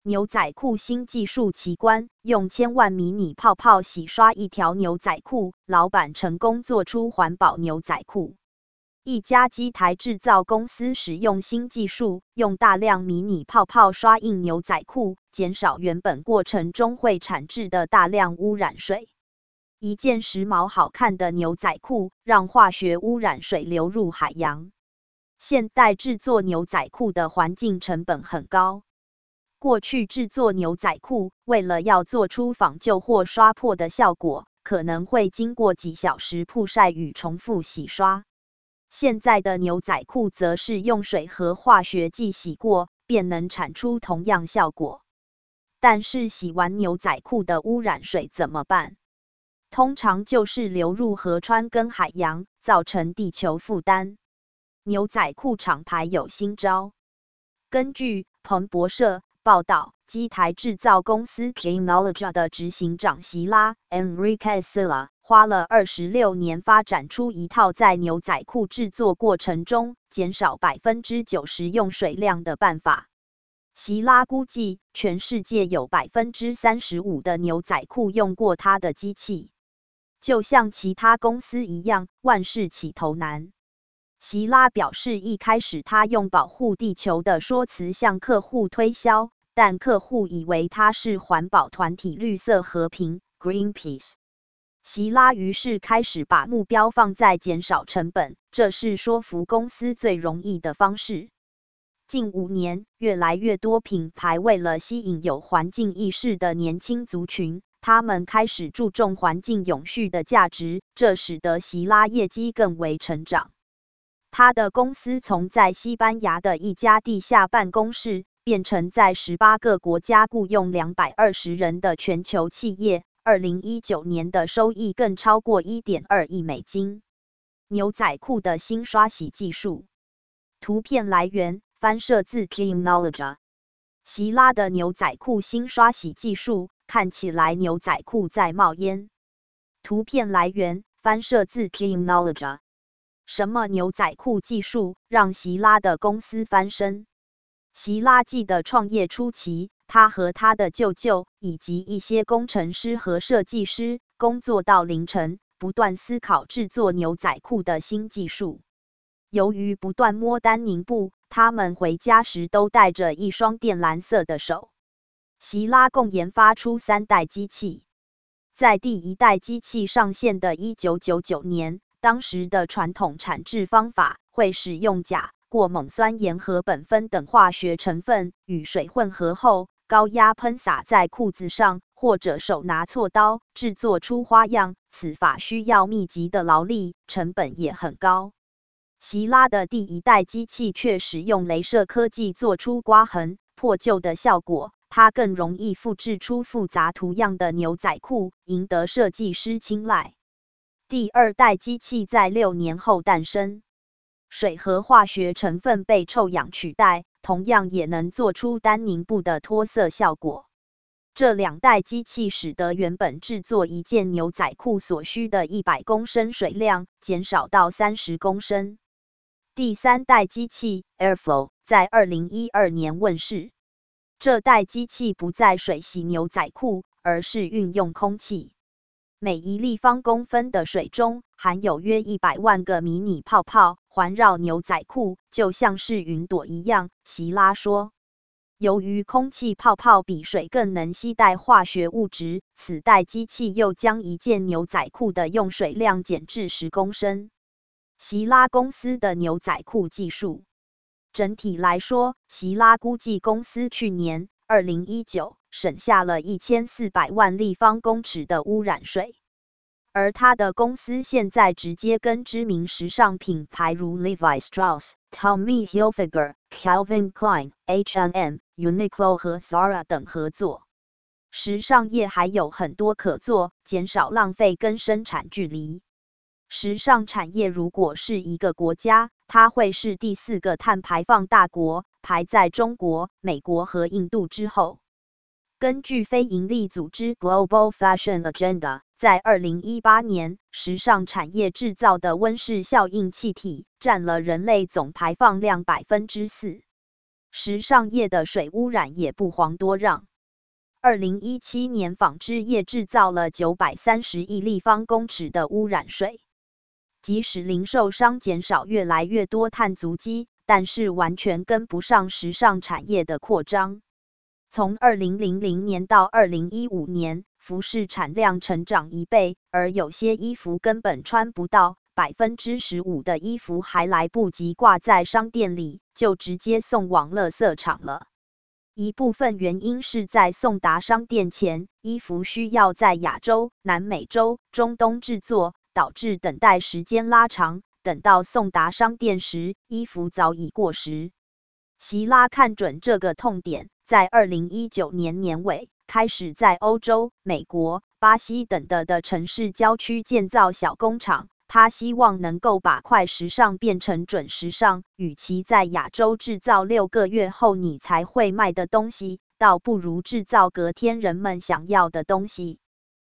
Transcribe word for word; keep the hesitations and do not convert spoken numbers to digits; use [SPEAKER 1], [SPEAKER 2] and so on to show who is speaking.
[SPEAKER 1] 牛仔裤新技术奇观，用千万迷你泡泡洗刷一条牛仔裤，老板成功做出环保牛仔裤。一家机台制造公司使用新技术，用大量迷你泡泡刷印牛仔裤，减少原本过程中会产制的大量污染水。一件时髦好看的牛仔裤，让化学污染水流入海洋。现代制作牛仔裤的环境成本很高。过去制作牛仔裤，为了要做出仿旧或刷破的效果，可能会经过几小时曝晒与重复洗刷。现在的牛仔裤则是用水和化学剂洗过，便能产出同样效果。但是洗完牛仔裤的污染水怎么办？通常就是流入河川跟海洋，造成地球负担。牛仔裤厂牌有新招。根据彭博社报道，机台制造公司 Gnology 的执行长席拉 Enrique Silla 花了二十六年发展出一套在牛仔裤制作过程中减少 百分之九十 用水量的办法。席拉估计，全世界有 百分之三十五 的牛仔裤用过他的机器。就像其他公司一样，万事起头难。席拉表示，一开始他用保护地球的说辞向客户推销，但客户以为他是环保团体绿色和平 Greenpeace。席拉于是开始把目标放在减少成本，这是说服公司最容易的方式。近五年，越来越多品牌为了吸引有环境意识的年轻族群，他们开始注重环境永续的价值，这使得席拉业绩更为成长。他的公司从在西班牙的一家地下办公室，变成在十八个国家雇用两百二十人的全球企业。二零一九年的收益更超过 一点二亿美金。牛仔裤的新刷洗技术。图片来源：翻摄自 Gnology。席拉的牛仔裤新刷洗技术，看起来牛仔裤在冒烟。图片来源：翻摄自 Gnology。什么牛仔裤技术让席拉的公司翻身？席拉记得创业初期，他和他的舅舅以及一些工程师和设计师工作到凌晨，不断思考制作牛仔裤的新技术。由于不断摸丹宁布，他们回家时都带着一双靛蓝色的手。席拉共研发出三代机器。在第一代机器上线的一九九九年，当时的传统产制方法会使用钾、过锰酸盐和苯酚等化学成分，与水混合后，高压喷洒在裤子上，或者手拿锉刀制作出花样。此法需要密集的劳力，成本也很高。席拉的第一代机器却使用雷射科技做出刮痕、破旧的效果，它更容易复制出复杂图样的牛仔裤，赢得设计师青睐。第二代机器在六年后诞生。水和化学成分被臭氧取代，同样也能做出丹宁布的脱色效果。这两代机器使得原本制作一件牛仔裤所需的一百公升水量减少到三十公升。第三代机器 Airflow 在二零一二年问世。这代机器不再水洗牛仔裤，而是运用空气。每一立方公分的水中含有约一百万个迷你泡泡，环绕牛仔裤，就像是云朵一样，席拉说。由于空气泡泡比水更能携带化学物质，此代机器又将一件牛仔裤的用水量减至十公升。席拉公司的牛仔裤技术。整体来说，席拉估计公司去年二零一九省下了一千四百万立方公尺的污染水。而他的公司现在直接跟知名时尚品牌如 Levi Strauss、Tommy Hilfiger、Calvin Klein、H and M、Uniqlo 和 Zara 等合作。时尚业还有很多可做，减少浪费跟生产距离。时尚产业如果是一个国家，它会是第四个碳排放大国，排在中国、美国和印度之后。根据非营利组织 Global Fashion Agenda， 在二零一八年，时尚产业制造的温室效应气体占了人类总排放量 百分之四。 时尚业的水污染也不遑多让。二零一七年，纺织业制造了九百三十亿立方公尺的污染水。即使零售商减少越来越多碳足迹，但是完全跟不上时尚产业的扩张。从二零零零年到二零一五年，服饰产量成长一倍，而有些衣服根本穿不到，百分之十五的衣服还来不及挂在商店里，就直接送往垃圾场了。一部分原因是在送达商店前，衣服需要在亚洲、南美洲、中东制作，导致等待时间拉长，等到送达商店时，衣服早已过时。希拉看准这个痛点，在二零一九年年尾开始在欧洲、美国、巴西等的的城市郊区建造小工厂。他希望能够把快时尚变成准时尚，与其在亚洲制造六个月后你才会卖的东西，倒不如制造隔天人们想要的东西。